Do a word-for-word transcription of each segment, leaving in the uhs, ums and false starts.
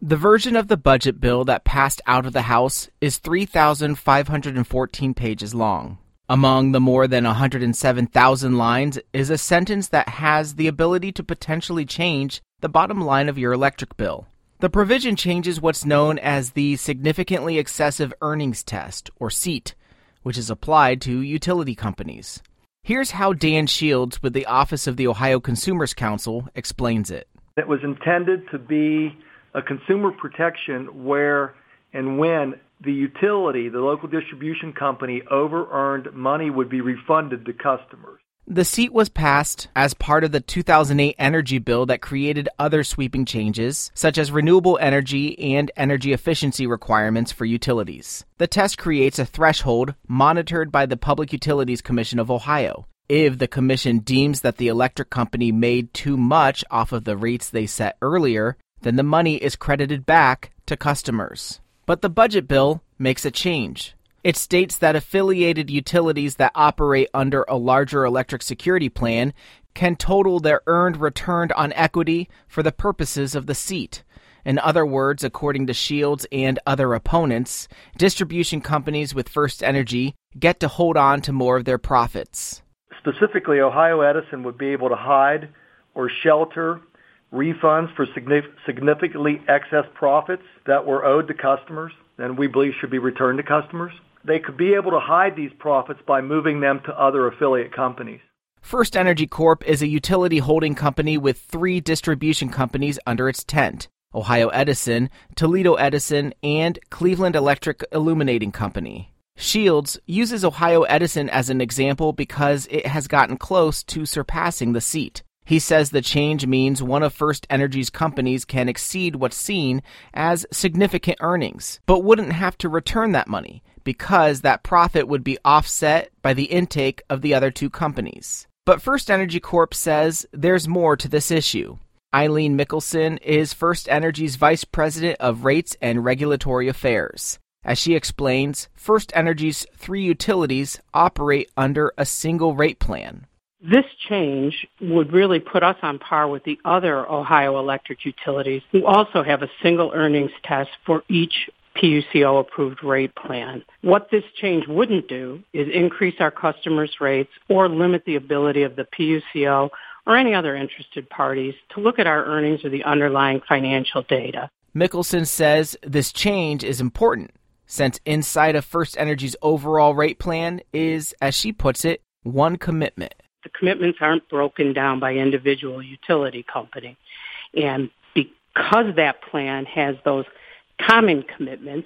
The version of the budget bill that passed out of the House is three thousand five hundred fourteen pages long. Among the more than one hundred seven thousand lines is a sentence that has the ability to potentially change the bottom line of your electric bill. The provision changes what's known as the Significantly Excessive Earnings Test, or SEAT, which is applied to utility companies. Here's how Dan Shields with the Office of the Ohio Consumers Counsel explains it. It was intended to be a consumer protection where and when the utility, the local distribution company, over-earned money would be refunded to customers. The SEAT was passed as part of the two thousand eight energy bill that created other sweeping changes, such as renewable energy and energy efficiency requirements for utilities. The test creates a threshold monitored by the Public Utilities Commission of Ohio. If the commission deems that the electric company made too much off of the rates they set earlier, then the money is credited back to customers. But the budget bill makes a change. It states that affiliated utilities that operate under a larger electric security plan can total their earned return on equity for the purposes of the SEAT. In other words, according to Shields and other opponents, distribution companies with FirstEnergy get to hold on to more of their profits. Specifically, Ohio Edison would be able to hide or shelter refunds for significantly excess profits that were owed to customers and we believe should be returned to customers. They could be able to hide these profits by moving them to other affiliate companies. FirstEnergy Corp is a utility holding company with three distribution companies under its tent: Ohio Edison, Toledo Edison, and Cleveland Electric Illuminating Company. Shields uses Ohio Edison as an example because it has gotten close to surpassing the SEAT. He says the change means one of FirstEnergy's companies can exceed what's seen as significant earnings, but wouldn't have to return that money because that profit would be offset by the intake of the other two companies. But FirstEnergy Corp says there's more to this issue. Eileen Mickelson is FirstEnergy's Vice President of Rates and Regulatory Affairs. As she explains, FirstEnergy's three utilities operate under a single rate plan. This change would really put us on par with the other Ohio electric utilities who also have a single earnings test for each P U C O-approved rate plan. What this change wouldn't do is increase our customers' rates or limit the ability of the P U C O or any other interested parties to look at our earnings or the underlying financial data. Mickelson says this change is important since inside of FirstEnergy's overall rate plan is, as she puts it, one commitment. The commitments aren't broken down by individual utility company. And because that plan has those common commitments,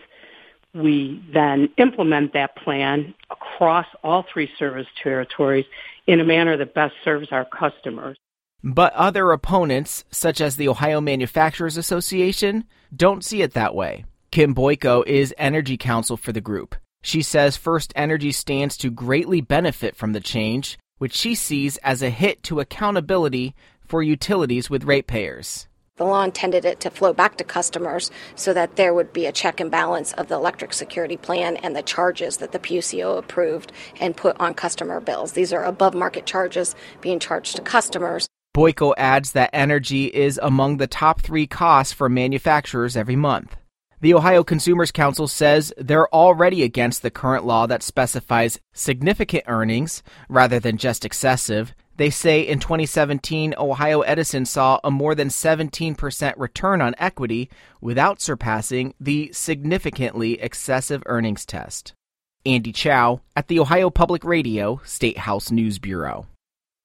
we then implement that plan across all three service territories in a manner that best serves our customers. But other opponents, such as the Ohio Manufacturers Association, don't see it that way. Kim Boyko is Energy Counsel for the group. She says FirstEnergy stands to greatly benefit from the change, which she sees as a hit to accountability for utilities with ratepayers. The law intended it to flow back to customers so that there would be a check and balance of the electric security plan and the charges that the P U C O approved and put on customer bills. These are above market charges being charged to customers. Boyko adds that energy is among the top three costs for manufacturers every month. The Ohio Consumers Counsel says they're already against the current law that specifies significant earnings rather than just excessive. They say in twenty seventeen, Ohio Edison saw a more than seventeen percent return on equity without surpassing the significantly excessive earnings test. Andy Chow at the Ohio Public Radio State House News Bureau.